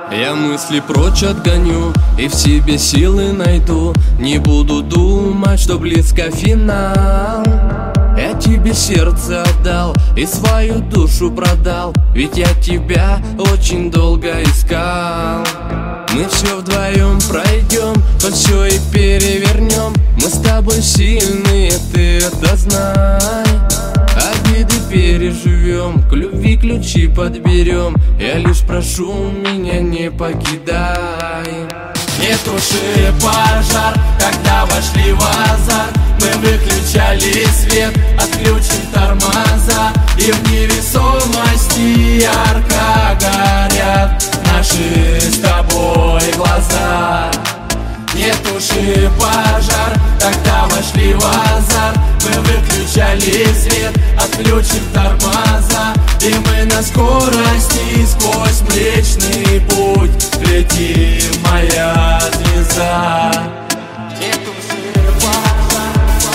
Я мысли прочь отгоню и в себе силы найду. Не буду думать, что близко финал. Я тебе сердце отдал и свою душу продал, ведь я тебя очень долго искал. Мы все вдвоем пройдем, то все и перевернем. Мы с тобой сильные, ты это знай. Обиды переживем, к любви ключи подберем. Я лишь прошу, меня не покидай. Не туши пожар, когда вошли в азарт. Мы выключали свет, отключим тормоза, и в невесомости ярко горят наши с тобой глаза. Не туши пожар, когда вошли в азарт. Мы выключали свет, отключим тормоза, и мы на скорости сквозь Млечный Путь летим, моя звезда. Не туши пожар.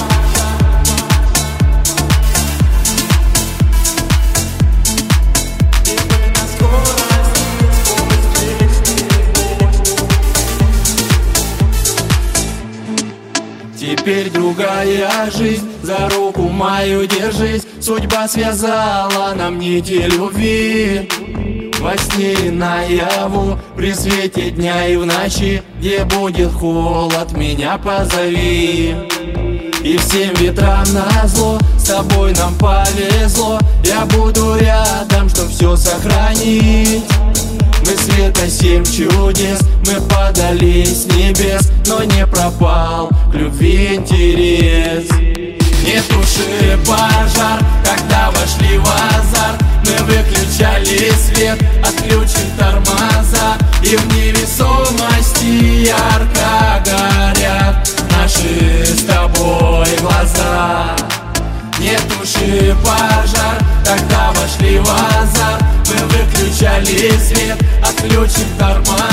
И мы на скорости сквозь Млечный Путь. Теперь другая жизнь, за руку мою держись. Судьба связала нам нити любви. Во сне и наяву, при свете дня и в ночи, где будет холод, меня позови. И всем ветрам назло, с тобой нам повезло. Я буду рядом, чтоб все сохранить. Мы света 7 чудес, мы падали с небес, но не пропал к любви интерес. Не туши пожар, когда вошли в азарт. Мы выключали свет, отключим тормоза, и в невесомости ярко горят наши с тобой глаза. Не туши пожар, когда вошли в азарт. Мы выключали свет, отключим тормоза,